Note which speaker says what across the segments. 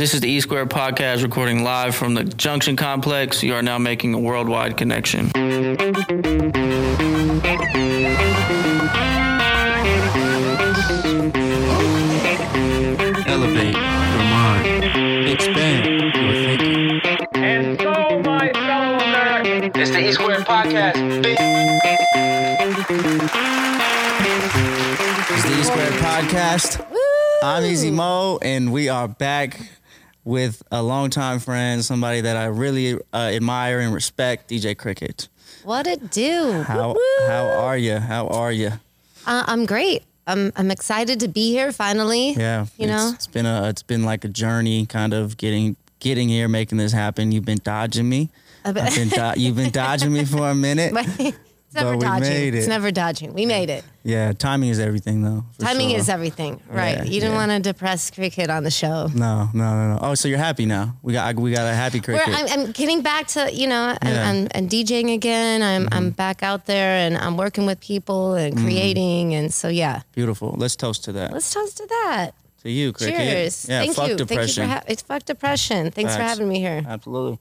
Speaker 1: This is the E Square Podcast, recording live from the Junction Complex. You are now making a worldwide connection.
Speaker 2: Elevate your mind. Expand your thinking.
Speaker 3: And so, my fellow Americans,
Speaker 1: It's the E Square Podcast.
Speaker 2: It's the E Square Podcast. I'm Easy Mo, and we are back with a longtime friend, somebody that I really admire and respect, DJ Cricket.
Speaker 4: What it do?
Speaker 2: How are you? How are you?
Speaker 4: I'm great. I'm excited to be here finally.
Speaker 2: Yeah,
Speaker 4: You know?
Speaker 2: it's been like a journey, kind of getting here, making this happen. You've been dodging me. You've been dodging me for a minute.
Speaker 4: It's never
Speaker 2: But we
Speaker 4: dodging.
Speaker 2: made it.
Speaker 4: It's never dodging. We made it.
Speaker 2: Yeah, timing is everything, though. for
Speaker 4: Timing
Speaker 2: sure.
Speaker 4: is everything, right?
Speaker 2: Yeah,
Speaker 4: You didn't
Speaker 2: yeah.
Speaker 4: want to depress Cricket on the show.
Speaker 2: No. Oh, so you're happy now? We got a happy Cricket.
Speaker 4: I'm getting back to,
Speaker 2: Yeah.
Speaker 4: I'm DJing again. I'm back out there and I'm working with people and creating. And so, yeah,
Speaker 2: Beautiful. Let's toast to that.
Speaker 4: let's toast to that.
Speaker 2: To you, Cricket.
Speaker 4: Cheers.
Speaker 2: Yeah,
Speaker 4: Thank
Speaker 2: fuck
Speaker 4: you.
Speaker 2: depression.
Speaker 4: Thank you for it's fuck depression. Thanks for
Speaker 2: Facts.
Speaker 4: having me here.
Speaker 2: Absolutely.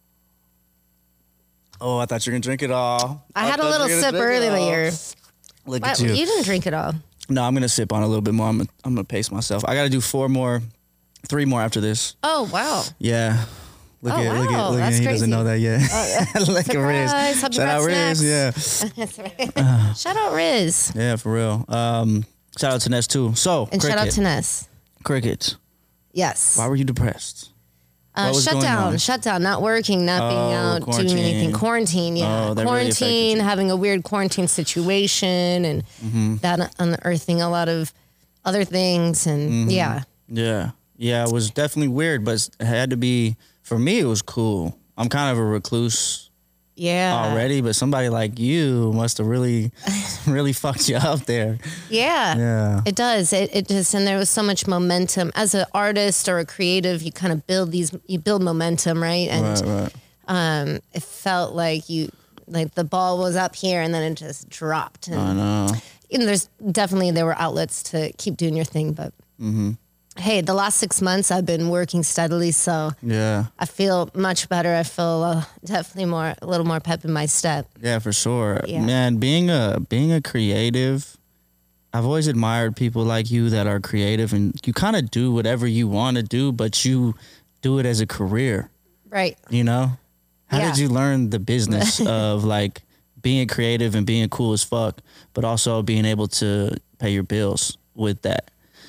Speaker 2: Oh, I thought you were gonna drink it all.
Speaker 4: I had a
Speaker 2: thought
Speaker 4: little
Speaker 2: you were gonna
Speaker 4: sip
Speaker 2: drink it all.
Speaker 4: earlier.
Speaker 2: Look
Speaker 4: What?
Speaker 2: at you.
Speaker 4: You didn't drink it all.
Speaker 2: No, I'm gonna sip on a little bit more. I'm gonna pace myself. I gotta do 3 more after this.
Speaker 4: Oh, wow.
Speaker 2: Yeah. Look
Speaker 4: Oh,
Speaker 2: at
Speaker 4: wow,
Speaker 2: He
Speaker 4: that's
Speaker 2: doesn't
Speaker 4: crazy.
Speaker 2: know that yet. Look at Riz.
Speaker 4: Surprise, happy
Speaker 2: Shout out
Speaker 4: birthday,
Speaker 2: Riz. Yeah.
Speaker 4: That's right. Shout out Riz.
Speaker 2: Yeah, for real. Shout out to Ness too. So,
Speaker 4: And
Speaker 2: Cricket.
Speaker 4: shout out to Ness.
Speaker 2: Cricket.
Speaker 4: Yes.
Speaker 2: Why were you depressed? what was going on?
Speaker 4: Shut down, not working, not being out,
Speaker 2: quarantine.
Speaker 4: doing anything. Quarantine, yeah.
Speaker 2: Oh, that really affected
Speaker 4: Quarantine,
Speaker 2: you.
Speaker 4: having a weird quarantine situation and
Speaker 2: Mm-hmm.
Speaker 4: that unearthing a lot of other things. And
Speaker 2: Mm-hmm.
Speaker 4: yeah.
Speaker 2: Yeah, it was definitely weird, but it had to be, for me, it was cool. I'm kind of a recluse
Speaker 4: Yeah.
Speaker 2: already, but somebody like you must have really fucked you up there.
Speaker 4: Yeah.
Speaker 2: Yeah.
Speaker 4: It does. It just, and there was so much momentum. As an artist or a creative, you kind of build momentum, right? And
Speaker 2: Right.
Speaker 4: it felt like the ball was up here and then it just dropped. And,
Speaker 2: I know.
Speaker 4: there were outlets to keep doing your thing, but hey, the last 6 months I've been working steadily, so
Speaker 2: Yeah.
Speaker 4: I feel much better. I feel definitely a little more pep in my step.
Speaker 2: Yeah, for sure.
Speaker 4: Yeah.
Speaker 2: Man, being a creative, I've always admired people like you that are creative and you kind of do whatever you want to do, but you do it as a career,
Speaker 4: Right.
Speaker 2: you know? How
Speaker 4: Yeah.
Speaker 2: did you learn the business of like being creative and being cool as fuck, but also being able to pay your bills with that?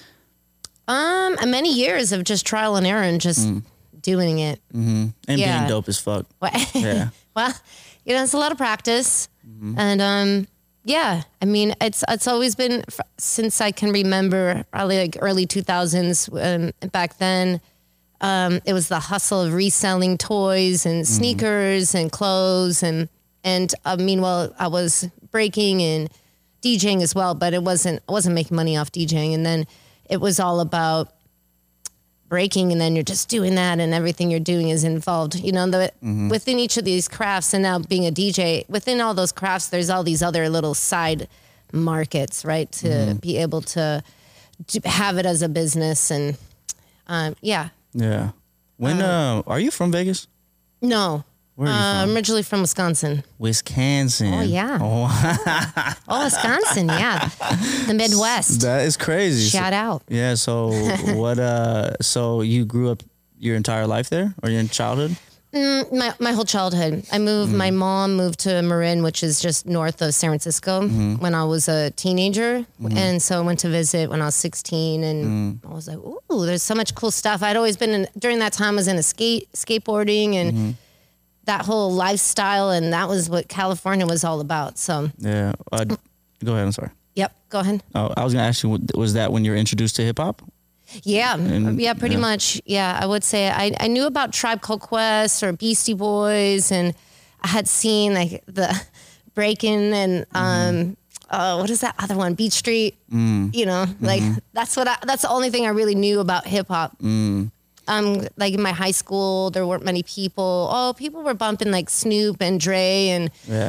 Speaker 4: Many years of just trial and error and just doing it.
Speaker 2: And
Speaker 4: Yeah.
Speaker 2: being dope as fuck. Yeah.
Speaker 4: Well, it's a lot of practice, and yeah. I mean, it's always been since I can remember, probably like early 2000s. Back then, it was the hustle of reselling toys and sneakers and clothes, and meanwhile, I was breaking and DJing as well, but I wasn't making money off DJing, and then it was all about breaking, and then you're just doing that, and everything you're doing is involved. Within each of these crafts, and now being a DJ, within all those crafts, there's all these other little side markets, right? To be able to have it as a business, and yeah.
Speaker 2: Yeah. When are you from Vegas?
Speaker 4: No,
Speaker 2: Where are you
Speaker 4: I'm
Speaker 2: from?
Speaker 4: originally from Wisconsin.
Speaker 2: Wisconsin.
Speaker 4: Oh, yeah. Oh, Wisconsin, yeah, the Midwest.
Speaker 2: That is crazy.
Speaker 4: Shout out.
Speaker 2: Yeah, so what so you grew up your entire life there or your childhood?
Speaker 4: My whole childhood. I moved. My mom moved to Marin, which is just north of San Francisco, when I was a teenager, and so I went to visit when I was 16, and I was like, "Ooh, there's so much cool stuff." I'd always been during that time. I was into skateboarding and that whole lifestyle, and that was what California was all about. So,
Speaker 2: Yeah. Go ahead, I'm sorry.
Speaker 4: yep, go ahead.
Speaker 2: Oh, I was going to ask you, was that when you were introduced to hip hop?
Speaker 4: Yeah, pretty much. Yeah, I would say I knew about Tribe Called Quest or Beastie Boys, and I had seen like the Breakin' and what is that other one? Beat Street. Like that's the only thing I really knew about hip hop. Like in my high school, there weren't many people. Oh, people were bumping like Snoop and Dre and
Speaker 2: Yeah.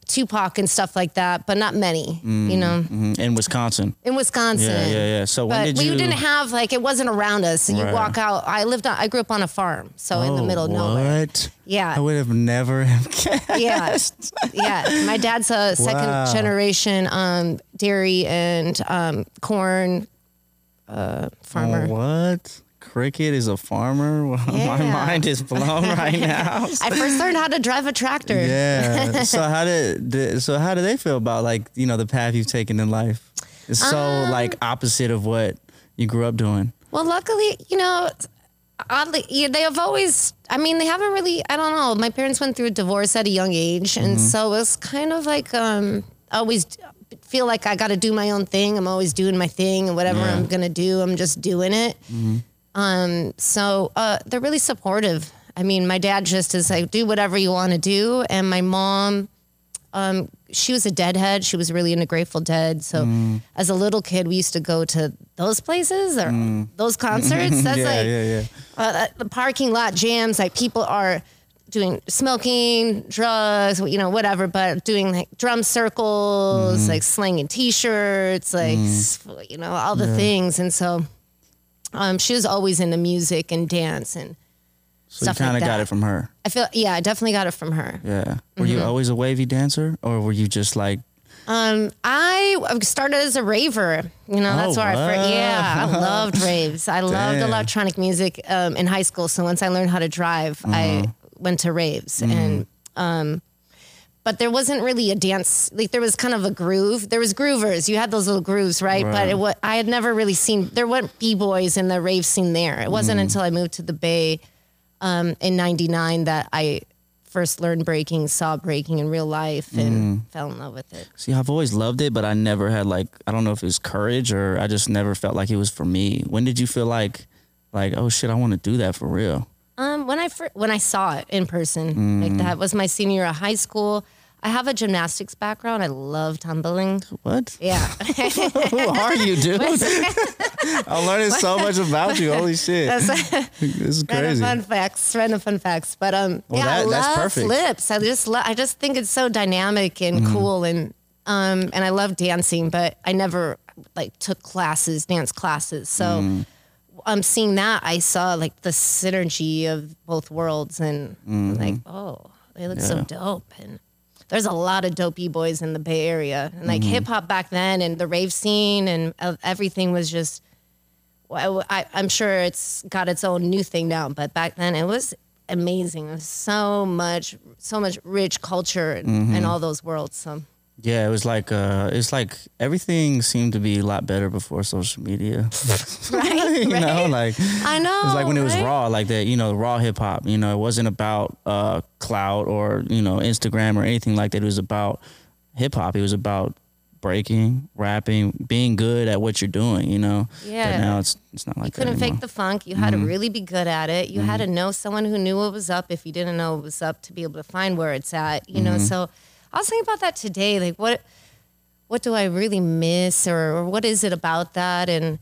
Speaker 4: Tupac and stuff like that, but not many, you know.
Speaker 2: In Wisconsin.
Speaker 4: In Wisconsin.
Speaker 2: Yeah. So when
Speaker 4: But
Speaker 2: did
Speaker 4: we
Speaker 2: you?
Speaker 4: didn't have, like, it wasn't around us. You
Speaker 2: Right.
Speaker 4: walk out. I grew up on a farm, so in the middle of nowhere.
Speaker 2: What?
Speaker 4: Yeah.
Speaker 2: I would have never have guessed.
Speaker 4: Yeah. My dad's a second
Speaker 2: Wow.
Speaker 4: generation dairy and corn farmer.
Speaker 2: What? Cricket is a farmer? My
Speaker 4: Yeah.
Speaker 2: mind is blown right now.
Speaker 4: I first learned how to drive a tractor.
Speaker 2: Yeah. So how did they feel about, like, you know, the path you've taken in life? It's so like opposite of what you grew up doing.
Speaker 4: Well, luckily, you know, oddly, they have always, I mean, they haven't really, I don't know. My parents went through a divorce at a young age. And so it's kind of like, I always feel like I got to do my own thing. I'm always doing my thing, and whatever I'm going to do, I'm just doing it. So they're really supportive. I mean, my dad just is like, do whatever you want to do. And my mom, she was a Deadhead. She was really into Grateful Dead. So as a little kid, we used to go to those places or those concerts. That's the parking lot jams. Like, people are doing smoking, drugs, you know, whatever, but doing like drum circles, like slinging T-shirts, like, you know, all the things. And so she was always into music and dance and
Speaker 2: So
Speaker 4: stuff
Speaker 2: you kind
Speaker 4: like
Speaker 2: of got
Speaker 4: that.
Speaker 2: it from her.
Speaker 4: I definitely got it from her.
Speaker 2: Yeah. Were you always a wavy dancer, or were you just like?
Speaker 4: I started as a raver. You know, that's where I loved raves. I loved
Speaker 2: Damn.
Speaker 4: electronic music in high school. So once I learned how to drive, I went to raves. And but there wasn't really a dance. Like, there was kind of a groove. There was groovers. You had those little grooves, right? But I had never really seen. There weren't b-boys in the rave scene there. It wasn't until I moved to the Bay in '99 that I first learned breaking, saw breaking in real life, and fell in love with it.
Speaker 2: See, I've always loved it, but I never had, like, I don't know if it was courage, or I just never felt like it was for me. When did you feel like, oh shit, I want to do that for real?
Speaker 4: When I saw it in person, like, that was my senior year of high school. I have a gymnastics background. I love tumbling.
Speaker 2: What?
Speaker 4: Yeah.
Speaker 2: Who are you, dude? I'm learning so much about you. Holy shit. This is crazy.
Speaker 4: Random fun facts. But
Speaker 2: Well,
Speaker 4: I
Speaker 2: that's
Speaker 4: love
Speaker 2: perfect.
Speaker 4: flips. I just think it's so dynamic and cool, and I love dancing, but I never, like, took dance classes. So seeing that, I saw, like, the synergy of both worlds, and I'm like, oh, they look so dope. And there's a lot of dope B-boys in the Bay Area, and like hip hop back then, and the rave scene, and everything was just. I'm sure it's got its own new thing now, but back then it was amazing. It was so much rich culture and all those worlds. So.
Speaker 2: Yeah, it was like it's like everything seemed to be a lot better before social media.
Speaker 4: Right,
Speaker 2: you know,
Speaker 4: right.
Speaker 2: like
Speaker 4: I know.
Speaker 2: it was like when it was
Speaker 4: right?
Speaker 2: raw, like that, you know, raw hip hop. You know, it wasn't about clout or, you know, Instagram or anything like that. It was about hip hop. It was about breaking, rapping, being good at what you're doing, you know.
Speaker 4: Yeah.
Speaker 2: But now it's not like that
Speaker 4: Couldn't
Speaker 2: anymore.
Speaker 4: fake the funk. You had to really be good at it. You had to know someone who knew what was up if you didn't know what was up to be able to find where it's at. You know, so I was thinking about that today. Like, what do I really miss, or what is it about that, and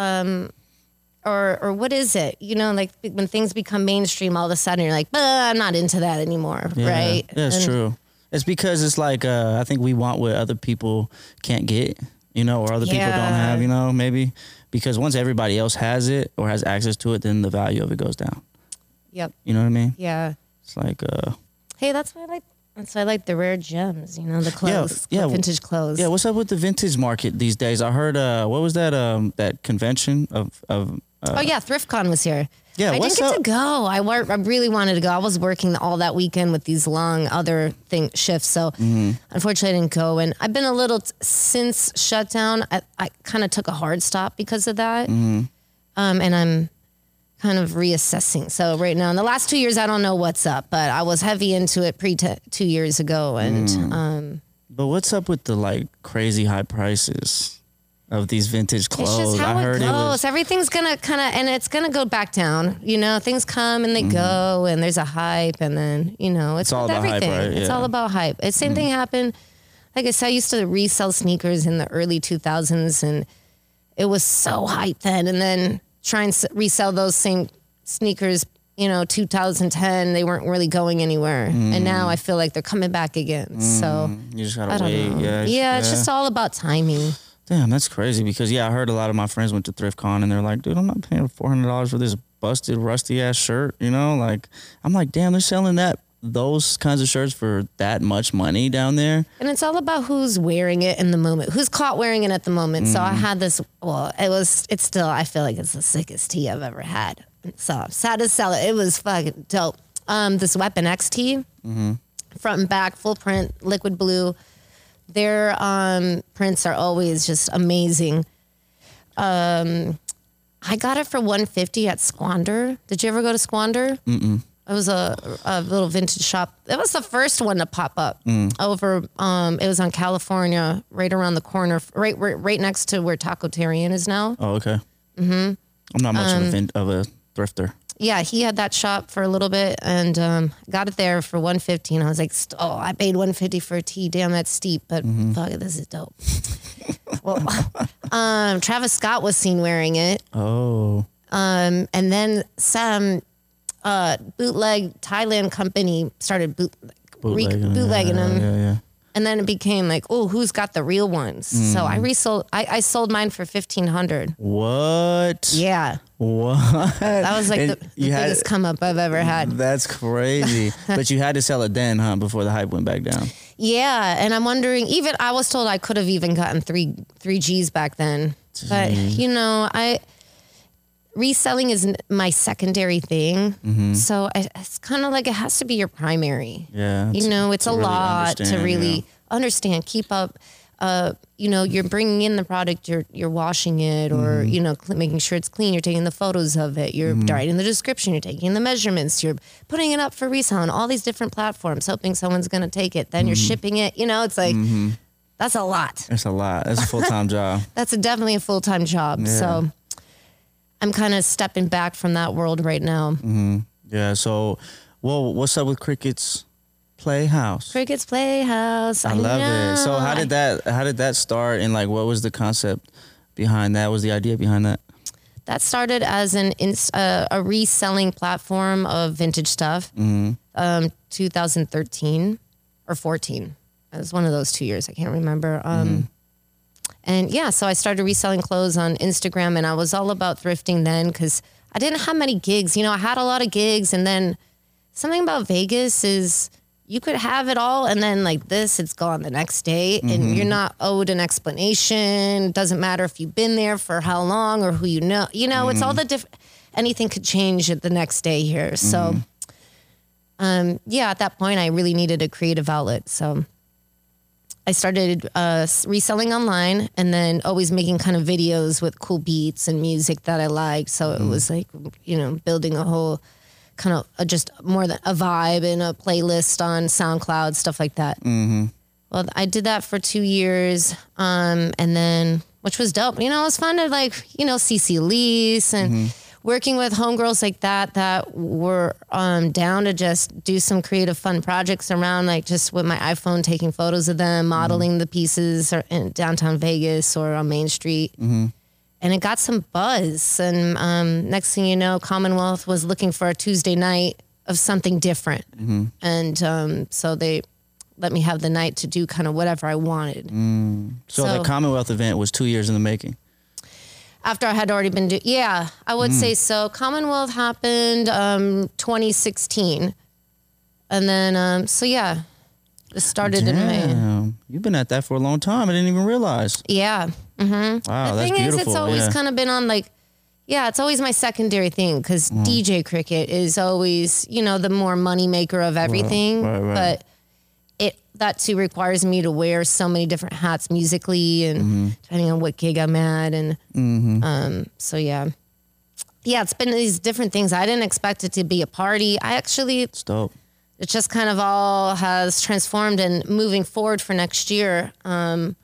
Speaker 4: or what is it? You know, like, when things become mainstream, all of a sudden you're like, I'm not into that anymore, right?
Speaker 2: Yeah, it's true. It's because it's like I think we want what other people can't get, you know, or other people don't have, you know, maybe. Because once everybody else has it or has access to it, then the value of it goes down.
Speaker 4: Yep.
Speaker 2: You know what I mean?
Speaker 4: Yeah.
Speaker 2: It's like
Speaker 4: Hey, that's why I like the rare gems, you know, the clothes,
Speaker 2: yeah.
Speaker 4: vintage clothes.
Speaker 2: Yeah, what's up with the vintage market these days? I heard what was that that convention of
Speaker 4: oh yeah, ThriftCon was here.
Speaker 2: Yeah,
Speaker 4: I
Speaker 2: what's
Speaker 4: didn't get
Speaker 2: up?
Speaker 4: to go. I really wanted to go. I was working all that weekend with these long other shifts, so unfortunately I didn't go. And I've been a little since shutdown. I kind of took a hard stop because of that, and I'm kind of reassessing. So right now, in the last 2 years, I don't know what's up, but I was heavy into it 2 years ago, and
Speaker 2: But what's up with the like crazy high prices of these vintage clothes?
Speaker 4: it's just how
Speaker 2: I heard
Speaker 4: it goes.
Speaker 2: it was
Speaker 4: Everything's gonna and it's gonna go back down. You know, things come and they go, and there's a hype, and then, you know, it's
Speaker 2: all
Speaker 4: with
Speaker 2: about hype,
Speaker 4: everything.
Speaker 2: right?
Speaker 4: It's
Speaker 2: Yeah.
Speaker 4: all about hype. It's same thing happened. Like I said, I used to resell sneakers in the early 2000s, and it was so hype then. And then try and resell those same sneakers 2010, they weren't really going anywhere. And now I feel like they're coming back again. So
Speaker 2: You just
Speaker 4: I
Speaker 2: gotta
Speaker 4: don't
Speaker 2: wait.
Speaker 4: know.
Speaker 2: Yeah,
Speaker 4: It's just all about timing.
Speaker 2: Damn, that's crazy because I heard a lot of my friends went to ThriftCon and they're like, dude, I'm not paying $400 for this busted, rusty ass shirt. Like I'm like, damn, they're selling those kinds of shirts for that much money down there.
Speaker 4: And it's all about who's wearing it in the moment, who's caught wearing it at the moment. So I had this, it's still, I feel like it's the sickest tee I've ever had. So I'm sad to sell it. It was fucking dope. This Weapon X tee, front and back, full print, liquid blue. Their prints are always just amazing. I got it for $150 at Squander. Did you ever go to Squander? Mm-mm. It was a little vintage shop. It was the first one to pop up over. It was on California, right around the corner, right next to where Taco Terrian is now.
Speaker 2: Oh, okay. I'm not much of a thrifter.
Speaker 4: Yeah, he had that shop for a little bit and got it there for $150. And I was like, I paid $150 for a tee. Damn, that's steep, but fuck it, this is dope. Well, Travis Scott was seen wearing it.
Speaker 2: Oh.
Speaker 4: And then some bootleg Thailand company started bootlegging them.
Speaker 2: Yeah.
Speaker 4: And then it became like, oh, who's got the real ones? So I sold mine for $1,500.
Speaker 2: What?
Speaker 4: Yeah.
Speaker 2: What?
Speaker 4: That was like
Speaker 2: And
Speaker 4: the biggest come up I've ever had.
Speaker 2: That's crazy. But you had to sell it then, huh? Before the hype went back down.
Speaker 4: Yeah. And I'm wondering, I was told I could have even gotten three G's back then. But, reselling is my secondary thing. So it's kind of like it has to be your primary.
Speaker 2: Yeah.
Speaker 4: It's a
Speaker 2: really
Speaker 4: lot to really understand, keep up. You're bringing in the product, you're washing it or, making sure it's clean. You're taking the photos of it. You're writing the description. You're taking the measurements. You're putting it up for resale on all these different platforms, hoping someone's going to take it. Then you're shipping it. It's like, that's a lot.
Speaker 2: It's a lot. It's a full-time job.
Speaker 4: That's definitely a full-time job.
Speaker 2: Yeah.
Speaker 4: So I'm kind of stepping back from that world right now.
Speaker 2: Yeah. So, what's up with Cricket's Playhouse?
Speaker 4: Cricket's Playhouse.
Speaker 2: I love it. So how did that start? And like, what was the concept behind that? What was the idea behind that?
Speaker 4: That started as a reselling platform of vintage stuff. 2013 or 14. It was one of those 2 years. I can't remember. And yeah, so I started reselling clothes on Instagram, and I was all about thrifting then because I didn't have many gigs. I had a lot of gigs, and then something about Vegas is you could have it all, and then like this, it's gone the next day, and you're not owed an explanation. It doesn't matter if you've been there for how long or who you know. It's all the different. Anything could change the next day here. So, at that point, I really needed a creative outlet. So I started reselling online and then always making kind of videos with cool beats and music that I liked. So it was like, building a whole kind of just more than a vibe and a playlist on SoundCloud, stuff like that. Well, I did that for 2 years. And then, which was dope. It was fun to CC Elise and working with homegirls like that were down to just do some creative fun projects around, like just with my iPhone, taking photos of them, modeling the pieces in downtown Vegas or on Main Street. And it got some buzz. And next thing you know, Commonwealth was looking for a Tuesday night of something different. And so they let me have the night to do kind of whatever I wanted.
Speaker 2: So the Commonwealth event was 2 years in the making.
Speaker 4: After I had already been I would say so. Commonwealth happened 2016. And then, it started in May.
Speaker 2: You've been at that for a long time. I didn't even realize.
Speaker 4: Yeah.
Speaker 2: Wow,
Speaker 4: The
Speaker 2: that's
Speaker 4: thing
Speaker 2: beautiful.
Speaker 4: is, it's always kind of been on it's always my secondary thing because DJ Cricket is always, the more money maker of everything.
Speaker 2: Right.
Speaker 4: But that too requires me to wear so many different hats musically and depending on what gig I'm at. And it's been these different things. I didn't expect it to be a party.
Speaker 2: It's dope.
Speaker 4: It just kind of all has transformed and moving forward for next year. I'm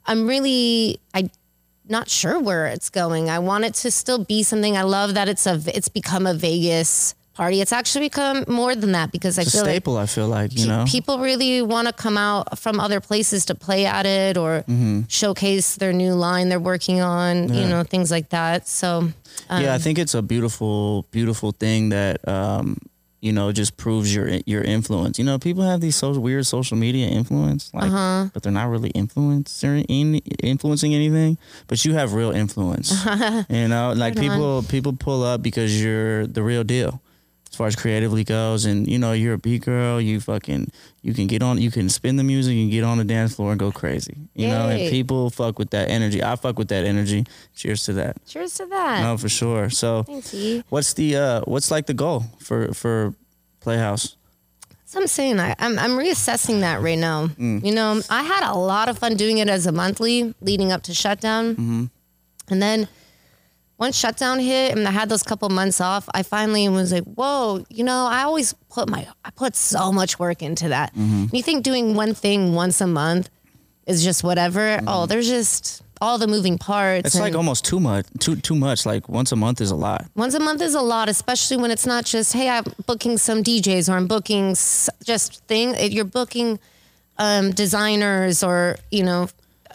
Speaker 4: not sure where it's going. I want it to still be something. I love that it's become a Vegas party. It's actually become more than that because I
Speaker 2: It's a
Speaker 4: feel
Speaker 2: staple, I feel like, you know?
Speaker 4: people really want to come out from other places to play at it or showcase their new line they're working on, you know, things like that. So,
Speaker 2: yeah, I think it's a beautiful, beautiful thing that, you know, just proves your influence. You know, people have these weird social media influence, like, but they're not really influencing anything. But you have real influence. You know, like people pull up because you're the real deal as far as creatively goes. And you know, you're a beat girl. You can get on. You can spin the music and get on the dance floor and go crazy. You know, and people fuck with that energy. I fuck with that energy. Cheers to that.
Speaker 4: Cheers to that.
Speaker 2: No, for sure. So,
Speaker 4: Thanks, E.
Speaker 2: what's like the goal for Playhouse?
Speaker 4: So I'm saying I'm reassessing that right now. You know, I had a lot of fun doing it as a monthly leading up to shutdown, and then once shutdown hit and I had those couple months off, I finally was like, whoa, you know, I always put so much work into that. And you think doing one thing once a month is just whatever? Oh, there's just all the moving parts.
Speaker 2: It's like almost too much. Like once a month is a lot.
Speaker 4: Once a month is a lot, especially when it's not just, hey, I'm booking some DJs or I'm booking just you're booking designers or, you know,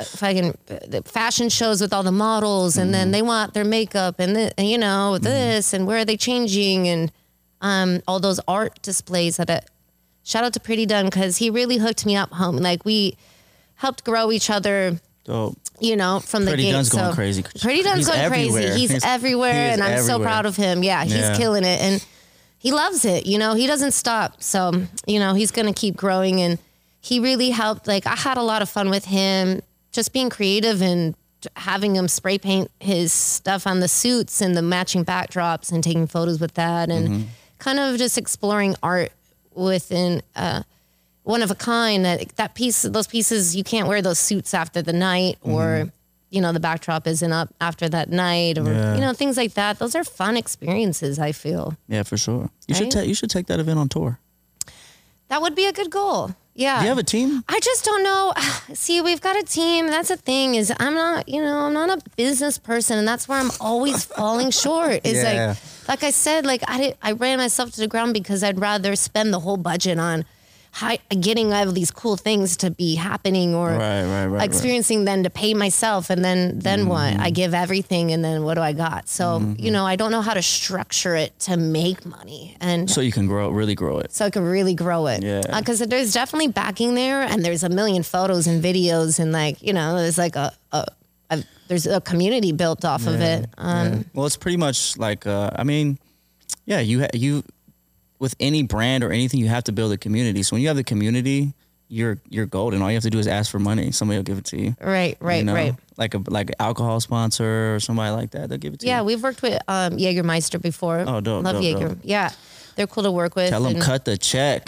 Speaker 4: fashion shows with all the models and then they want their makeup and you know, this and where are they changing and all those art displays shout out to Pretty Done because he really hooked me up home. Like we helped grow each other.
Speaker 2: Dope.
Speaker 4: You know, from the
Speaker 2: Pretty
Speaker 4: gate.
Speaker 2: Dunn's going crazy.
Speaker 4: Pretty Dunn's going crazy. He's everywhere, and I'm so proud of him. Yeah, he's killing it, and he loves it. You know, he doesn't stop. So, you know, he's going to keep growing, and he really helped. Like, I had a lot of fun with him, just being creative and having him spray paint his stuff on the suits and the matching backdrops and taking photos with that, and kind of just exploring art within one of a kind. Those pieces, you can't wear those suits after the night or, you know, the backdrop isn't up after that night or, you know, things like that. Those are fun experiences, I feel.
Speaker 2: Yeah, for sure. You
Speaker 4: Right?
Speaker 2: should take that event on tour.
Speaker 4: That would be a good goal. Yeah.
Speaker 2: Do you have a team?
Speaker 4: I just don't know. See, we've got a team. That's the thing is I'm not a business person, and that's where I'm always falling short. Is like I said, like I ran myself to the ground because I'd rather spend the whole budget on getting all these cool things to be happening or experiencing than to pay myself. And then what? I give everything and then what do I got? So, you know, I don't know how to structure it to make money. And
Speaker 2: so you can really grow it.
Speaker 4: So I can really grow it.
Speaker 2: Yeah.
Speaker 4: Because there's definitely backing there and there's a million photos and videos and like, you know, there's like there's a community built off of it.
Speaker 2: Well, it's pretty much like, I mean, yeah, you with any brand or anything, you have to build a community. So when you have the community, you're golden. All you have to do is ask for money. Somebody will give it to you.
Speaker 4: Right.
Speaker 2: You know? Like an alcohol sponsor or somebody like that, they'll give it to you.
Speaker 4: Yeah, we've worked with Jägermeister before.
Speaker 2: Oh, dope.
Speaker 4: Love
Speaker 2: dope,
Speaker 4: Jaeger.
Speaker 2: dope.
Speaker 4: Yeah, they're cool to work with.
Speaker 2: Tell them cut the check.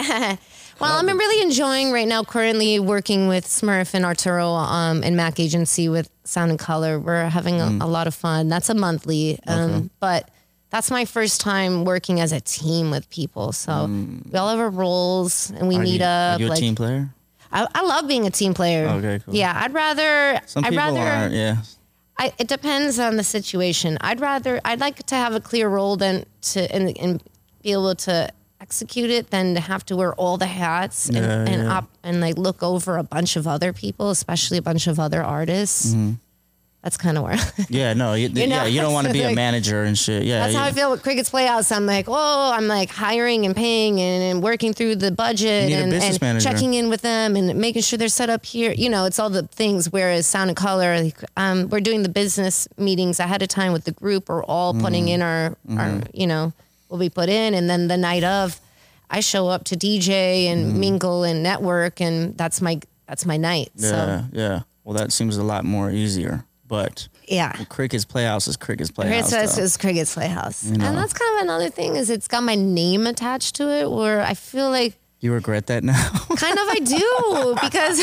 Speaker 4: Well, I'm really enjoying right now currently working with Smurf and Arturo and Mac Agency with Sound and Color. We're having a lot of fun. That's a monthly, but that's my first time working as a team with people. So we all have our roles and we meet up.
Speaker 2: Are you a team player?
Speaker 4: I love being a team player.
Speaker 2: Okay, cool.
Speaker 4: Yeah, I'd rather.
Speaker 2: Some people aren't. Yeah.
Speaker 4: It depends on the situation. I'd like to have a clear role than and be able to execute it than to have to wear all the hats and like look over a bunch of other people, especially a bunch of other artists. That's kind of where.
Speaker 2: Yeah, no, you don't want to be a manager and shit. Yeah,
Speaker 4: that's how I feel with Cricket's Playhouse. I'm like, I'm like hiring and paying and working through the budget and checking in with them and making sure they're set up here. You know, it's all the things. Whereas Sound and Color, we're doing the business meetings ahead of time with the group. We're all putting in our, you know, what we put in, and then the night of, I show up to DJ and mingle and network, and that's my night.
Speaker 2: Yeah, yeah. Well, that seems a lot more easier. But Cricket's Playhouse is Cricket's Playhouse.
Speaker 4: Cricket's is Cricket's Playhouse. You know? And that's kind of another thing is it's got my name attached to it where I feel like...
Speaker 2: You regret that now?
Speaker 4: Kind of I do because...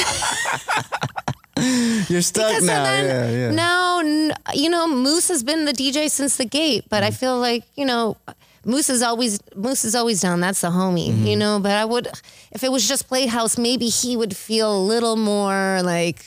Speaker 2: You're stuck now.
Speaker 4: Now, you know, Moose has been the DJ since the gate, but I feel like, you know... Moose is always down. That's the homie, you know, but if it was just Playhouse, maybe he would feel a little more like...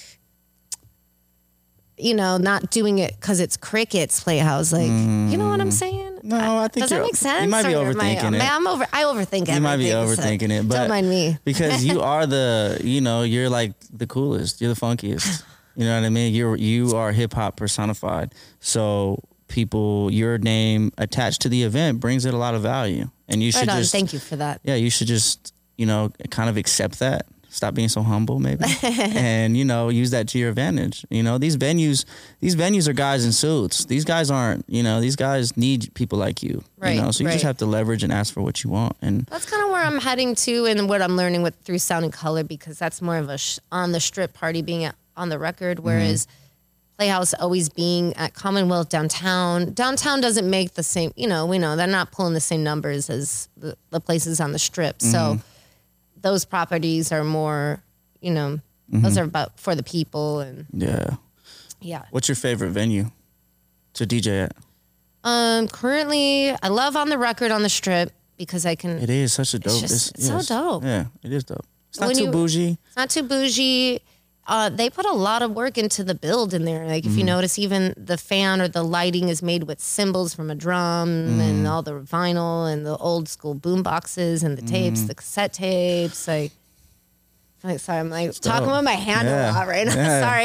Speaker 4: You know, not doing it because it's Cricket's Playhouse. Like, you know what I'm saying?
Speaker 2: No, I think
Speaker 4: Does that make sense?
Speaker 2: You might be
Speaker 4: Or am
Speaker 2: overthinking it.
Speaker 4: I overthink everything.
Speaker 2: You might be
Speaker 4: so
Speaker 2: overthinking it, but
Speaker 4: don't mind me.
Speaker 2: because you are you're like the coolest. You're the funkiest. You know what I mean? You are hip hop personified. So your name attached to the event brings it a lot of value, and you should just
Speaker 4: thank you for that.
Speaker 2: Yeah, you should just kind of accept that. Stop being so humble, maybe, and use that to your advantage. These venues are guys in suits. These guys aren't. These guys need people like you.
Speaker 4: Right.
Speaker 2: So you just have to leverage and ask for what you want. And
Speaker 4: that's kind of where I'm heading to, and what I'm learning through Sound and Color, because that's more of a on the strip party being on the record, whereas Playhouse always being at Commonwealth downtown. Downtown doesn't make the same. We know they're not pulling the same numbers as the places on the strip. So those properties are more, those are about for the people. And yeah.
Speaker 2: What's your favorite venue to DJ at?
Speaker 4: Currently, I love On the Record on the strip because I can.
Speaker 2: It is such a dope.
Speaker 4: It's so dope.
Speaker 2: Yeah, it is dope. It's not too bougie.
Speaker 4: It's not too bougie. They put a lot of work into the build in there. Like if you notice, even the fan or the lighting is made with cymbals from a drum and all the vinyl and the old school boom boxes and the tapes, the cassette tapes. Like sorry, I'm like talking with my hand a lot right now. Sorry.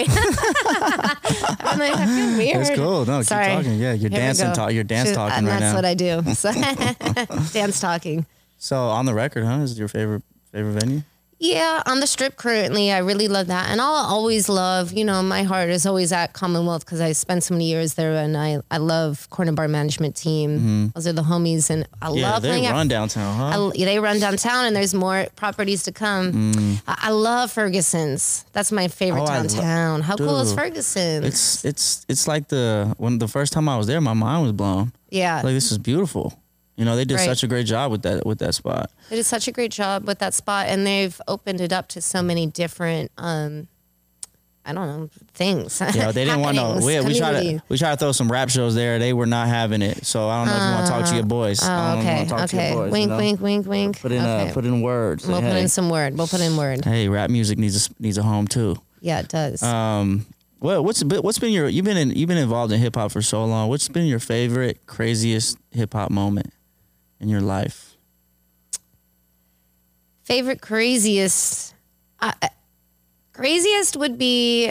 Speaker 4: I'm like, I feel weird.
Speaker 2: It's cool. No,
Speaker 4: sorry.
Speaker 2: keep talking. Yeah, you're dancing. You're dance talking right now.
Speaker 4: That's what I do. So, dance talking.
Speaker 2: So On the Record, huh? Is your favorite venue?
Speaker 4: Yeah, on the strip currently, I really love that. And I'll always love, my heart is always at Commonwealth because I spent so many years there, and I love Corner Bar Management Team. Those are the homies, and I love playing.
Speaker 2: Yeah, they run downtown, huh?
Speaker 4: They run downtown, and there's more properties to come. I love Ferguson's. That's my favorite downtown. How cool is Ferguson's?
Speaker 2: It's like the first time I was there, my mind was blown.
Speaker 4: Yeah.
Speaker 2: Like, this is beautiful. They did such a great job with that spot.
Speaker 4: They did such a great job with that spot, and they've opened it up to so many different, things.
Speaker 2: Yeah, they didn't want no. We try to throw some rap shows there. They were not having it. So I don't know if you want to talk to your boys.
Speaker 4: Okay. Wink.
Speaker 2: Put in words.
Speaker 4: We'll put in some word. We'll put in word.
Speaker 2: Hey, rap music needs a home too.
Speaker 4: Yeah, it does.
Speaker 2: Well, what's been you've been involved in hip hop for so long. What's been your favorite, craziest hip hop moment in your life?
Speaker 4: Favorite craziest would be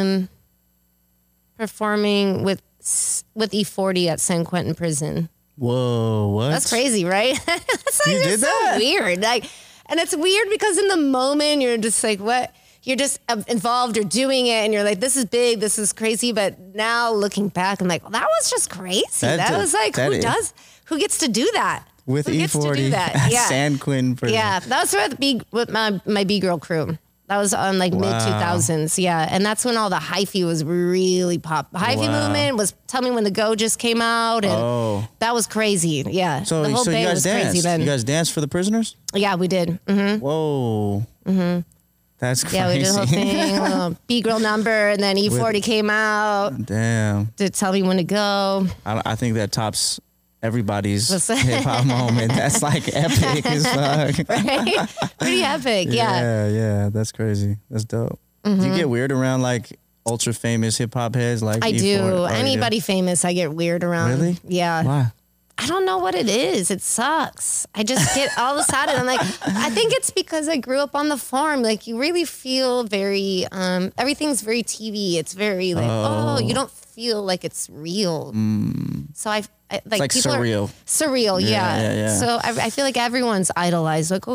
Speaker 4: performing with E40 at San Quentin Prison.
Speaker 2: Whoa, what?
Speaker 4: That's crazy, right? That's
Speaker 2: you did that?
Speaker 4: So weird. And it's weird because in the moment you're just like, what? You're just involved or doing it, and you're like, this is big, this is crazy. But now looking back, I'm like, well, that was just crazy. That was like, who gets to do that?
Speaker 2: With
Speaker 4: who gets
Speaker 2: E40
Speaker 4: to do that?
Speaker 2: at
Speaker 4: Yeah.
Speaker 2: San Quentin Prison.
Speaker 4: Yeah, that was with my B-Girl crew. That was on mid 2000s. Yeah, and that's when all the hyphy was really pop. The hyphy movement was Tell Me When to Go just came out, and that was crazy. Yeah,
Speaker 2: So
Speaker 4: the whole
Speaker 2: you
Speaker 4: day
Speaker 2: guys
Speaker 4: was
Speaker 2: danced.
Speaker 4: crazy then.
Speaker 2: You guys danced for the prisoners?
Speaker 4: Yeah, we did. Mm-hmm.
Speaker 2: Whoa. Mm-hmm. That's crazy.
Speaker 4: Yeah, we did the whole thing. B-Girl number, and then E40 came out.
Speaker 2: Damn.
Speaker 4: To Tell Me When to Go.
Speaker 2: I think that tops everybody's hip hop moment. That's like epic as fuck.
Speaker 4: Right? Pretty epic, yeah.
Speaker 2: Yeah, that's crazy. That's dope. Do you get weird around like ultra famous hip hop heads like
Speaker 4: I
Speaker 2: E40?
Speaker 4: do. Anybody famous, I get weird around.
Speaker 2: Really?
Speaker 4: Yeah.
Speaker 2: Why?
Speaker 4: I don't know what it is. It sucks. I just get all of a sudden, I'm like, I think it's because I grew up on the farm. Like, you really feel very, everything's very TV. It's very like, you don't feel like it's real. So I like people
Speaker 2: surreal.
Speaker 4: Surreal, yeah. So I feel like everyone's idolized. Like,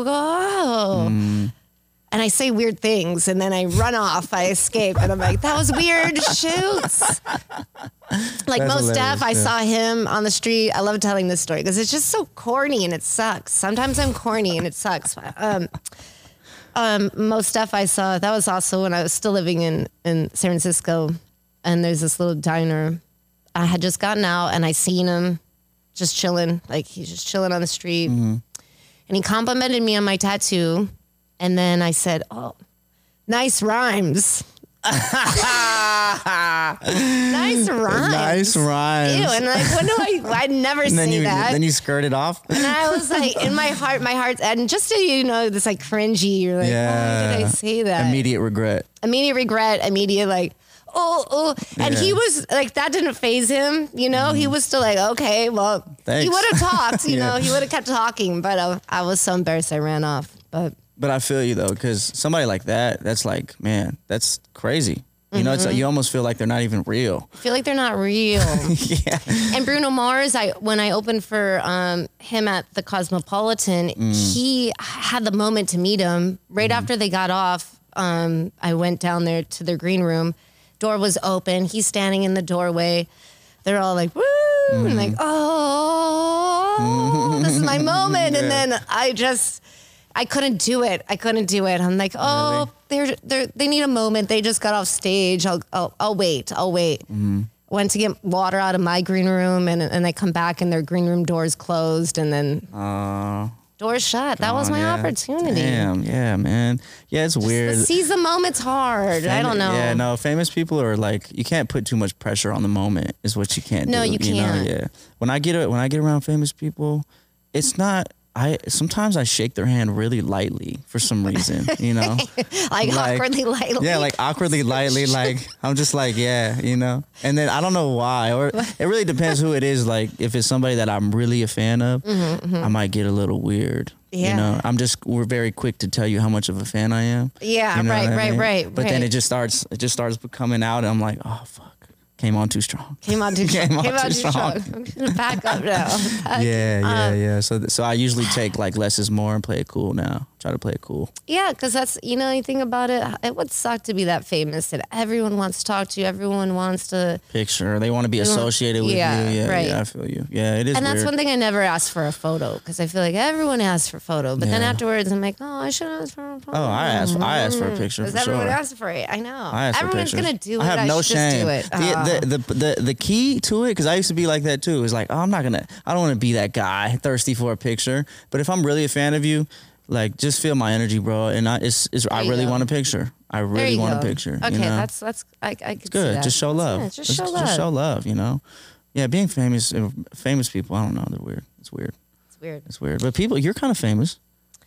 Speaker 4: and I say weird things, and then I run off. I escape, and I'm like, that was weird. Shoots. Like Mos Def, I saw him on the street. I love telling this story because it's just so corny and it sucks. Sometimes I'm corny and it sucks. Mos Def, I saw, that was also when I was still living in San Francisco, and there's this little diner. I had just gotten out, and I seen him just chilling. Like, he's just chilling on the street. And he complimented me on my tattoo. And then I said, oh, nice rhymes. Nice rhymes.
Speaker 2: Nice rhymes.
Speaker 4: Ew, and like, when do I'd never say that.
Speaker 2: Then you skirt it off.
Speaker 4: And I was like, in my heart's, and just so you know, this like cringy, you're like, why did I say that?
Speaker 2: Immediate regret.
Speaker 4: Immediate like, oh. And he was like, that didn't faze him, you know? He was still like, okay, well,
Speaker 2: Thanks.
Speaker 4: he would have talked, you
Speaker 2: Yeah.
Speaker 4: know? He would have kept talking, but I was so embarrassed I ran off. But
Speaker 2: I feel you though, because somebody like that, that's like, man, that's crazy. You know, it's like, you almost feel like they're not even real.
Speaker 4: I feel like they're not real.
Speaker 2: Yeah.
Speaker 4: And Bruno Mars, when I opened for him at the Cosmopolitan, he had the moment to meet him. Right after they got off, I went down there to their green room. Door was open. He's standing in the doorway. They're all like, woo! And like, oh, this is my moment. And then I couldn't do it. I'm like, oh, they need a moment. They just got off stage. I'll wait. Went to get water out of my green room, and I come back and their green room doors closed, and then doors shut. That was my opportunity.
Speaker 2: Damn, yeah, man. Yeah, it's weird.
Speaker 4: Seize the moment's hard. I don't know.
Speaker 2: Yeah, no, famous people are like, you can't put too much pressure on the moment is what you can't do.
Speaker 4: No, you can't.
Speaker 2: Know? Yeah. When I get around famous people, it's not, sometimes I shake their hand really lightly for some reason, you know?
Speaker 4: like awkwardly lightly.
Speaker 2: Yeah, like awkwardly lightly. Like, I'm just like, yeah, you know? And then I don't know why. Or it really depends who it is. Like, if it's somebody that I'm really a fan of, I might get a little weird.
Speaker 4: Yeah.
Speaker 2: You know, we're very quick to tell you how much of a fan I am.
Speaker 4: Yeah,
Speaker 2: You know what I mean?
Speaker 4: right.
Speaker 2: But then it just starts coming out and I'm like, oh, fuck. Came on too strong.
Speaker 4: Came on too strong. I'm gonna back up now.
Speaker 2: Yeah. So I usually take like less is more and play it cool now. Try to play it cool.
Speaker 4: Yeah, because that's, you know, you think about it, it would suck to be that famous that everyone wants to talk to you. Everyone wants to.
Speaker 2: Picture. They want to be associated with you. Yeah,
Speaker 4: right.
Speaker 2: Yeah, I feel you. Yeah, it is
Speaker 4: And that's
Speaker 2: weird.
Speaker 4: one thing I never asked for a photo because I feel like everyone asks for a photo. But then
Speaker 2: Yeah.
Speaker 4: afterwards, I'm like, oh, I should ask for a photo.
Speaker 2: Oh, I asked for a picture for
Speaker 4: Because everyone
Speaker 2: sure.
Speaker 4: asks for it. I know.
Speaker 2: I asked for
Speaker 4: Everyone's
Speaker 2: pictures.
Speaker 4: going to do it.
Speaker 2: I have no
Speaker 4: should
Speaker 2: shame.
Speaker 4: just do it.
Speaker 2: The key to it, because I used to be like that too, is like, oh, I don't want to be that guy thirsty for a picture. But if I'm really a fan of you, like, just feel my energy, bro. And I
Speaker 4: you
Speaker 2: really
Speaker 4: go.
Speaker 2: want a picture. I
Speaker 4: There
Speaker 2: really
Speaker 4: you
Speaker 2: want a
Speaker 4: go.
Speaker 2: picture.
Speaker 4: Okay,
Speaker 2: you know?
Speaker 4: that's I could see
Speaker 2: Good.
Speaker 4: that.
Speaker 2: Just show love.
Speaker 4: Yeah, just show love.
Speaker 2: Just show love, you know? Yeah, being famous people, I don't know, they're weird. It's weird. It's weird. But people, you're kind of famous.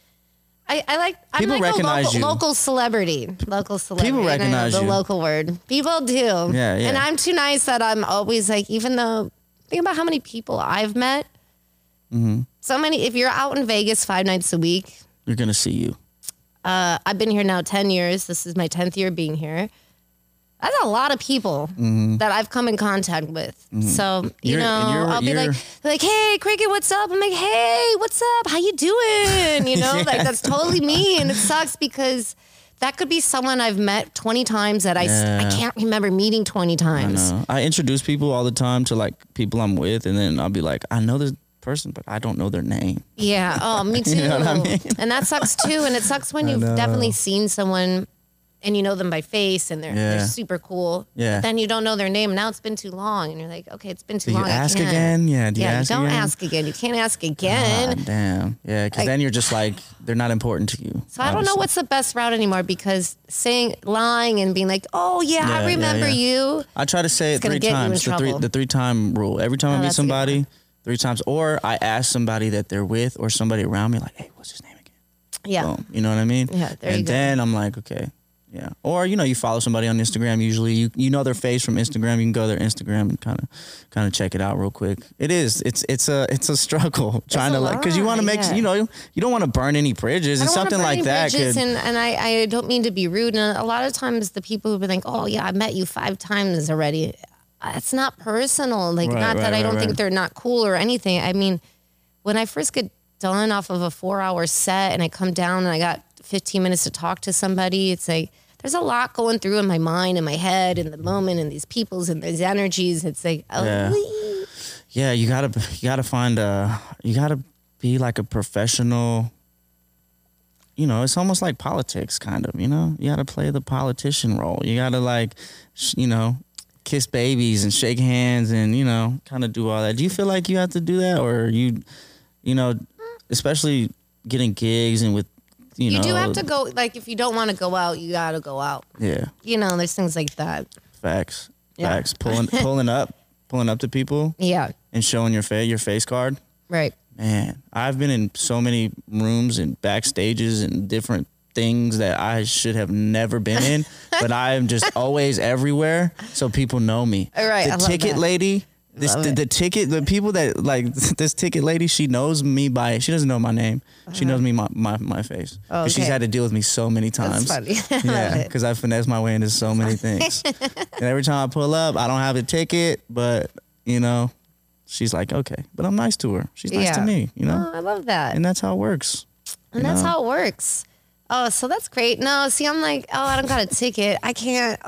Speaker 4: I'm
Speaker 2: People
Speaker 4: like
Speaker 2: recognize you.
Speaker 4: local celebrity. Local celebrity.
Speaker 2: People
Speaker 4: I know,
Speaker 2: recognize
Speaker 4: the
Speaker 2: you.
Speaker 4: local word. People do.
Speaker 2: Yeah.
Speaker 4: And I'm too nice that I'm always like, even though, think about how many people I've met.
Speaker 2: Mm-hmm.
Speaker 4: So many, if you're out in Vegas 5 nights a week,
Speaker 2: You're going to see you.
Speaker 4: I've been here now 10 years. This is my 10th year being here. That's a lot of people that I've come in contact with. So,
Speaker 2: You're-
Speaker 4: I'll be like, hey, Cricket, what's up? I'm like, hey, what's up? How you doing? You know, like that's totally me. And it sucks because that could be someone I've met 20 times that I can't remember meeting 20 times.
Speaker 2: I introduce people all the time to like people I'm with, and then I'll be like, I know this person, but I don't know their name.
Speaker 4: Yeah. Oh, me too.
Speaker 2: You know what I mean?
Speaker 4: And that sucks too. And it sucks when you've definitely seen someone and you know them by face and they're super cool.
Speaker 2: Yeah.
Speaker 4: But then you don't know their name. Now it's been too long. And you're like, okay, it's been too
Speaker 2: Do you
Speaker 4: long.
Speaker 2: ask
Speaker 4: I can't.
Speaker 2: again? Yeah. Do you ask
Speaker 4: don't
Speaker 2: again?
Speaker 4: ask again. You can't ask again.
Speaker 2: God damn. Yeah, because then you're just like, they're not important to you.
Speaker 4: So I don't know what's the best route anymore because lying and being like, oh yeah, I remember you.
Speaker 2: I try to say it
Speaker 4: gonna
Speaker 2: 3
Speaker 4: get you in
Speaker 2: times.
Speaker 4: trouble.
Speaker 2: The 3-time rule. Every time I meet
Speaker 4: that's a good
Speaker 2: somebody, 3 times. Or I ask somebody that they're with or somebody around me, like, hey, what's his name again?
Speaker 4: Yeah.
Speaker 2: Boom. You know what I mean?
Speaker 4: Yeah, there you
Speaker 2: and
Speaker 4: go.
Speaker 2: then I'm like, okay. Yeah. Or, you follow somebody on Instagram. Usually you know their face from Instagram. You can go to their Instagram and kind of check it out real quick. It is. It's a struggle trying to like, because you want to make, you don't want to burn any bridges. And something like that could.
Speaker 4: And I don't mean to be rude. And a lot of times the people who be like, oh yeah, I met you 5 times already. It's not personal. Like
Speaker 2: Right,
Speaker 4: not that I don't
Speaker 2: right.
Speaker 4: think they're not cool or anything. I mean, when I first get done off of a 4-hour set and I come down and I got 15 minutes to talk to somebody, it's like, there's a lot going through in my mind and my head and the moment and these people's and these energies. It's like,
Speaker 2: Yeah, you gotta find you gotta be like a professional. It's almost like politics, kind of. You gotta play the politician role. You gotta like, kiss babies and shake hands and kind of do all that. Do you feel like you have to do that, or especially getting gigs and with
Speaker 4: you do have to go, like if you don't want to go out, you gotta go out.
Speaker 2: Yeah.
Speaker 4: There's things like that.
Speaker 2: Facts.
Speaker 4: Yeah.
Speaker 2: Facts. Pulling up to people.
Speaker 4: Yeah.
Speaker 2: And showing your face card.
Speaker 4: Right.
Speaker 2: Man, I've been in so many rooms and backstages and different things that I should have never been in, but I am just always everywhere, so people know me.
Speaker 4: All right,
Speaker 2: the
Speaker 4: I love
Speaker 2: ticket
Speaker 4: that.
Speaker 2: lady. The people that like this ticket lady, she knows me by, she doesn't know my name. She knows me my face.
Speaker 4: Oh,
Speaker 2: 'Cause she's
Speaker 4: okay.
Speaker 2: had to deal with me so many times.
Speaker 4: That's funny. I love
Speaker 2: Yeah,
Speaker 4: it.
Speaker 2: because I finesse my way into so many things. And every time I pull up, I don't have a ticket, but you know, she's like, okay, but I'm nice to her. She's nice to
Speaker 4: Yeah.
Speaker 2: me, you know,
Speaker 4: Oh, I love that.
Speaker 2: and that's how it works.
Speaker 4: And that's how it works. Oh, so that's great. No, see, I'm like, oh, I don't got a ticket. I can't.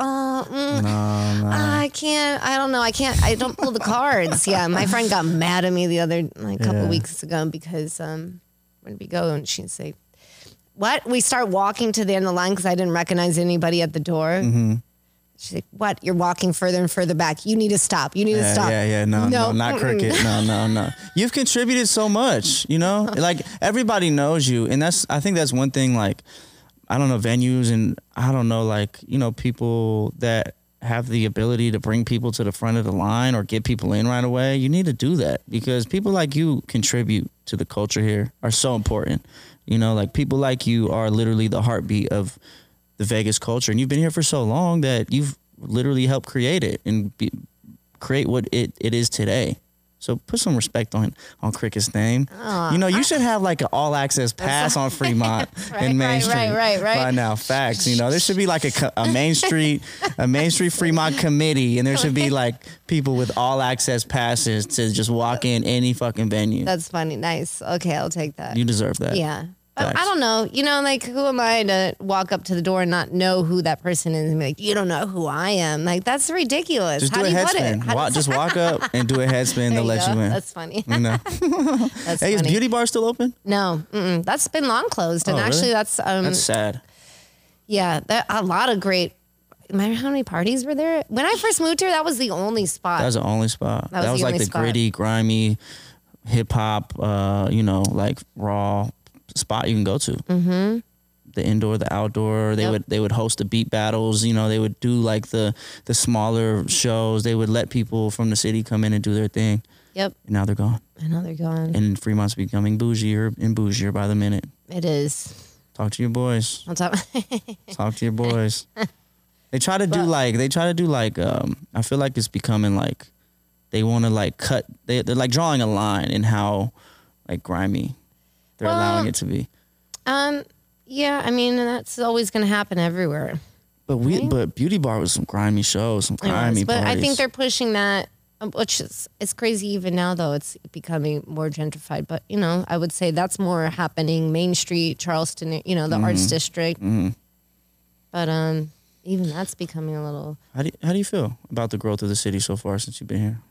Speaker 4: I can't. I don't know. I can't. I don't pull the cards. Yeah, my friend got mad at me the other couple weeks ago because where did we go? And she'd say, "What?" We start walking to the end of the line because I didn't recognize anybody at the door.
Speaker 2: Mm-hmm.
Speaker 4: She's like, "What? You're walking further and further back. You need to stop. You need to stop."
Speaker 2: Yeah, no, not
Speaker 4: Mm-mm.
Speaker 2: cricket. No. You've contributed so much, you know? Like everybody knows you. And I think that's one thing, like, I don't know, venues and I don't know, like, you know, people that have the ability to bring people to the front of the line or get people in right away. You need to do that because people like you contribute to the culture here, are so important. You know, like people like you are literally the heartbeat of the Vegas culture, and you've been here for so long that you've literally helped create it and create what it is today. So put some respect on Cricket's name. You know, you should have like an all access pass on Fremont and Main Street
Speaker 4: right.
Speaker 2: by now. Facts. You know, there should be like a Main Street Fremont committee, and there should be like people with all access passes to just walk in any fucking venue.
Speaker 4: That's funny. Nice. Okay, I'll take that.
Speaker 2: You deserve that.
Speaker 4: Yeah. But
Speaker 2: Facts.
Speaker 4: I don't know. You know, like, who am I to walk up to the door and not know who that person is and be like, you don't know who I am? Like, that's ridiculous.
Speaker 2: Just
Speaker 4: How
Speaker 2: do a
Speaker 4: do you
Speaker 2: head
Speaker 4: put
Speaker 2: spin.
Speaker 4: it? How do-
Speaker 2: Just walk up and do a head spin.
Speaker 4: There
Speaker 2: They'll let
Speaker 4: go.
Speaker 2: you in.
Speaker 4: That's funny.
Speaker 2: You know.
Speaker 4: That's
Speaker 2: Hey, is
Speaker 4: funny.
Speaker 2: Beauty Bar still open?
Speaker 4: No, that's been long closed. And
Speaker 2: Oh, really?
Speaker 4: actually, that's
Speaker 2: sad.
Speaker 4: yeah, a lot of great. Remember how many parties were there? When I first moved here, that was the only spot.
Speaker 2: That was the only spot.
Speaker 4: That was
Speaker 2: That was
Speaker 4: the
Speaker 2: like
Speaker 4: only
Speaker 2: the
Speaker 4: spot.
Speaker 2: gritty, grimy, hip hop, you know, like raw spot you can go to. Mm-hmm. The indoor, the outdoor. They would host the beat battles. You know, they would do like the smaller shows. They would let people from the city come in and do their thing.
Speaker 4: Yep.
Speaker 2: And now they're gone.
Speaker 4: I know they're gone.
Speaker 2: And Fremont's becoming bougier and bougier by the minute.
Speaker 4: It is.
Speaker 2: Talk to your boys.
Speaker 4: On top.
Speaker 2: Talk to your boys. They try to do like I feel like it's becoming like they want to like cut. They're like drawing a line in how like grimy they're allowing it to be.
Speaker 4: Yeah, I mean, that's always going to happen everywhere.
Speaker 2: But Beauty Bar was some grimy shows, some
Speaker 4: It was,
Speaker 2: grimy
Speaker 4: but
Speaker 2: parties.
Speaker 4: I think they're pushing that, which is it's crazy even now though. It's becoming more gentrified. But you know, I would say that's more happening Main Street, Charleston. You know, the Arts District. But even that's becoming a little.
Speaker 2: How do you feel about the growth of the city so far since you've been here?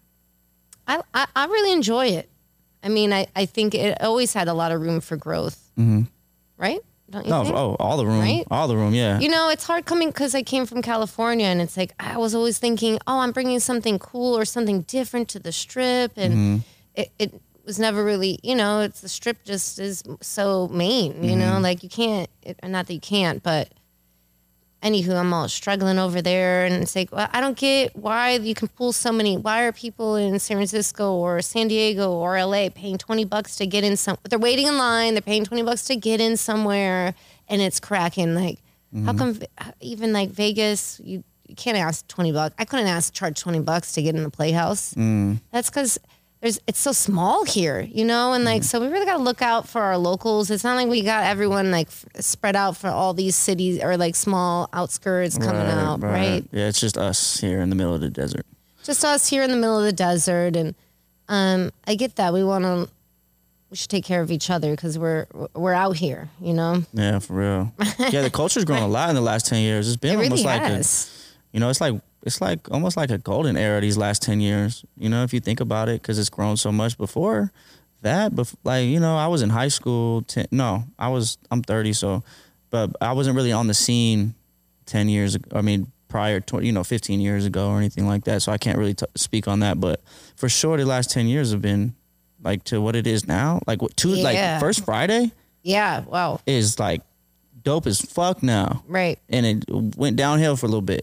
Speaker 4: I really enjoy it. I mean, I think it always had a lot of room for growth. Right? Don't you think?
Speaker 2: All the room,
Speaker 4: Right?
Speaker 2: all the room, yeah.
Speaker 4: You know, it's hard coming because I came from California, and it's like I was always thinking, oh, I'm bringing something cool or something different to the Strip, and it was never really, you know, it's the Strip just is so Maine, you know, like you can't, not that you can't, but anywho, I'm all struggling over there, and it's like, well, I don't get why you can pull so many. Why are people in San Francisco or San Diego or LA paying $20 to get in they're waiting in line, they're paying $20 to get in somewhere, and it's cracking. Like, how come even like Vegas, you can't ask $20? I couldn't charge $20 to get in the Playhouse. That's because it's so small here, you know, and like so we really got to look out for our locals. It's not like we got everyone like spread out for all these cities or like small outskirts coming out, right?
Speaker 2: Yeah, it's just us here in the middle of the desert.
Speaker 4: Just us here in the middle of the desert, and I get that we should take care of each other because we're out here, you know.
Speaker 2: Yeah, for real. Yeah, the culture's grown a lot in the last 10 years. It's been
Speaker 4: It really
Speaker 2: almost like
Speaker 4: has.
Speaker 2: you know, it's like almost like a golden era these last 10 years, you know, if you think about it, because it's grown so much before that. But like, you know, I was in high school. I'm 30. So, but I wasn't really on the scene 10 years ago. I mean, prior to, 15 years ago or anything like that. So I can't really speak on that. But for sure, the last 10 years have been like to what it is now. Like like First Friday
Speaker 4: Yeah. Wow.
Speaker 2: is like dope as fuck now.
Speaker 4: Right.
Speaker 2: And it went downhill for a little bit.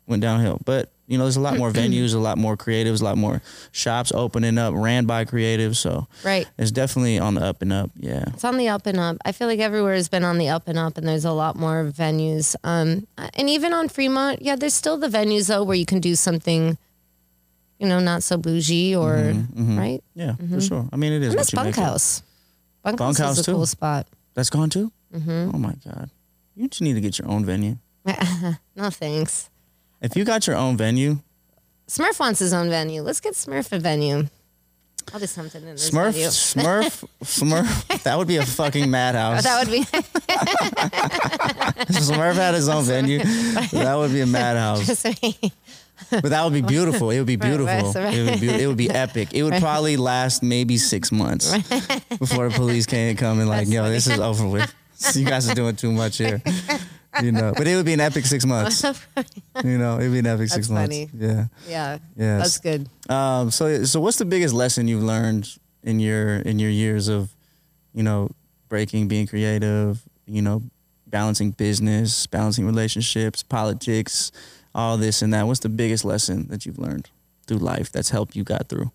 Speaker 2: went downhill. But you know, there's a lot more venues, a lot more creatives, a lot more shops opening up, ran by creatives. So
Speaker 4: Right.
Speaker 2: it's definitely on the up and up. Yeah.
Speaker 4: It's on the up and up. I feel like everywhere has been on the up and up, and there's a lot more venues. And even on Fremont, yeah, there's still the venues though where you can do something, you know, not so bougie or right.
Speaker 2: Yeah, for sure. I mean, it is.
Speaker 4: And that's
Speaker 2: what you make it.
Speaker 4: Bunkhouse. Bunkhouse
Speaker 2: Bunkhouse
Speaker 4: is a
Speaker 2: too?
Speaker 4: cool spot.
Speaker 2: That's gone too. Oh my God, you just need to get your own venue.
Speaker 4: No thanks.
Speaker 2: If you got your own venue,
Speaker 4: Smurf wants his own venue. Let's get Smurf a venue. I'll do something in this venue.
Speaker 2: Smurf, that would be a fucking madhouse.
Speaker 4: That would be
Speaker 2: Smurf had his own venue. That would be a madhouse. But that would be beautiful. It would be beautiful.
Speaker 4: right.
Speaker 2: It would be epic. It would probably last maybe 6 months before the police can't come and like, yo, this is over with. You guys are doing too much here. You know, but it would be an epic 6 months. You know, it'd be an epic 6 months.
Speaker 4: funny.
Speaker 2: Yeah.
Speaker 4: Yeah.
Speaker 2: Yes.
Speaker 4: That's good.
Speaker 2: So what's the biggest lesson you've learned in your years of, you know, breaking, being creative, you know, balancing business, balancing relationships, politics, all this and that? What's the biggest lesson that you've learned through life that's helped you got through?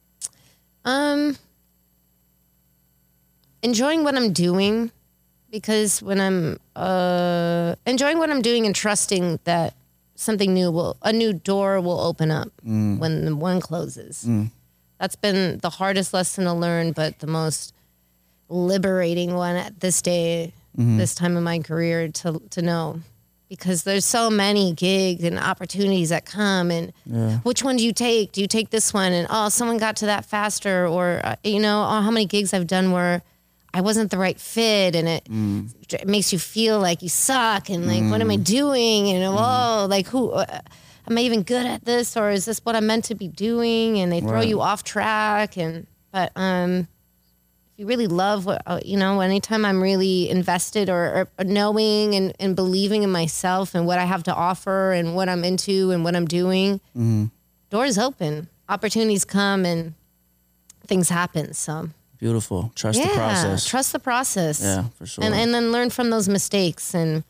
Speaker 4: Enjoying what I'm doing, because when I'm enjoying what I'm doing and trusting that a new door will open up when the one closes. That's been the hardest lesson to learn, but the most liberating one at this day, this time in my career to know. Because there's so many gigs and opportunities that come, and which one do you take? Do you take this one? And someone got to that faster, or you know, how many gigs I've done where I wasn't the right fit, and it makes you feel like you suck, and like, what am I doing? And like, who am I even good at this, or is this what I'm meant to be doing? And they throw you off track, but if you really love what, you know, anytime I'm really invested or knowing and believing in myself and what I have to offer and what I'm into and what I'm doing, doors open, opportunities come, and things happen. So
Speaker 2: Beautiful. Trust the process.
Speaker 4: Trust the process.
Speaker 2: Yeah, for sure.
Speaker 4: And then learn from those mistakes, and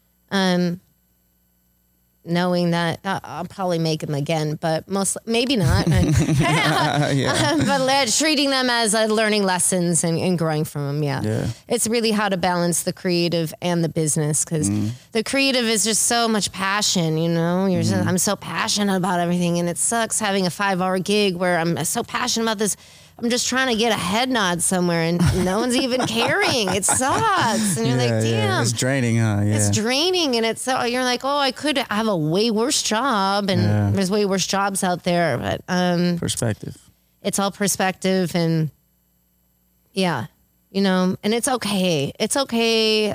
Speaker 4: knowing that I'll probably make them again, but maybe not. But treating them as learning lessons and growing from them. Yeah. It's really how to balance the creative and the business, because the creative is just so much passion, you know, I'm so passionate about everything, and it sucks having a 5-hour gig where I'm so passionate about this. I'm just trying to get a head nod somewhere, and no one's even caring. It sucks. And you're like, damn.
Speaker 2: Yeah. It's draining, huh? Yeah.
Speaker 4: It's draining, and you're like, I could have a way worse job, and there's way worse jobs out there. But
Speaker 2: perspective.
Speaker 4: It's all perspective, and yeah, you know, and it's okay. It's okay.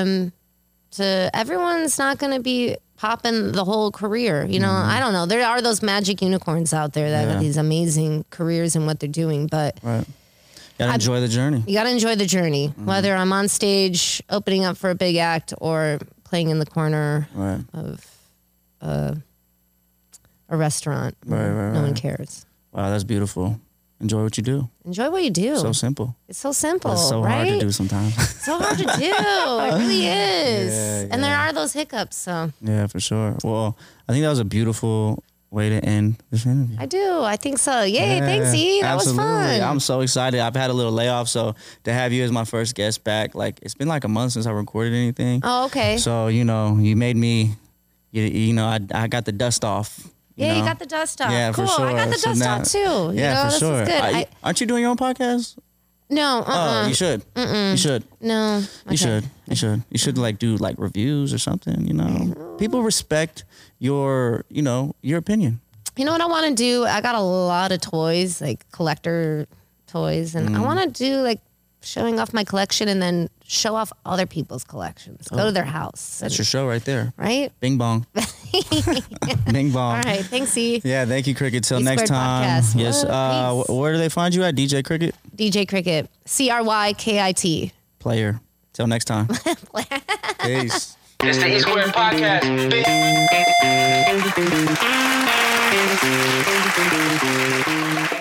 Speaker 4: Everyone's not going to be popping the whole career. You know, I don't know. There are those magic unicorns out there that have these amazing careers in what they're doing, but
Speaker 2: Gotta enjoy the journey.
Speaker 4: You gotta enjoy the journey, whether I'm on stage opening up for a big act or playing in the corner of a restaurant. No one cares.
Speaker 2: Wow, that's beautiful. Enjoy what you do.
Speaker 4: Enjoy what you do.
Speaker 2: So simple.
Speaker 4: It's so simple,
Speaker 2: It's so
Speaker 4: right?
Speaker 2: hard to do sometimes.
Speaker 4: So hard to do. It really is. And there are those hiccups. So
Speaker 2: yeah, for sure. Well, I think that was a beautiful way to end this interview.
Speaker 4: I do. I think so. Yay! Thanks, E. That was fun.
Speaker 2: I'm so excited. I've had a little layoff, so to have you as my first guest back, like it's been like a month since I recorded anything.
Speaker 4: Oh, okay.
Speaker 2: So you know, you made me. You know, I got the dust off. You know?
Speaker 4: You got the dust off.
Speaker 2: Yeah,
Speaker 4: cool.
Speaker 2: for sure.
Speaker 4: I got the dust off too.
Speaker 2: Yeah, for sure.
Speaker 4: This is good.
Speaker 2: Aren't you doing your own podcast?
Speaker 4: No.
Speaker 2: Oh, you should. You should.
Speaker 4: No.
Speaker 2: You should. You should. You should like do like reviews or something. You know, people respect your opinion.
Speaker 4: You know what I want to do? I got a lot of toys, like collector toys, and I want to do like showing off my collection and then show off other people's collections. Go to their house.
Speaker 2: That's your show right there.
Speaker 4: Right?
Speaker 2: Bing bong. Bing bong.
Speaker 4: All right. Thanks, E.
Speaker 2: Yeah, thank you, Cricket. Till
Speaker 4: E
Speaker 2: next
Speaker 4: Squared
Speaker 2: time.
Speaker 4: Podcast.
Speaker 2: Yes. Where do they find you at? DJ Cricket?
Speaker 4: DJ Cricket. CRYKIT.
Speaker 2: Player. Till next time. Peace.
Speaker 3: It's the E Squared Podcast.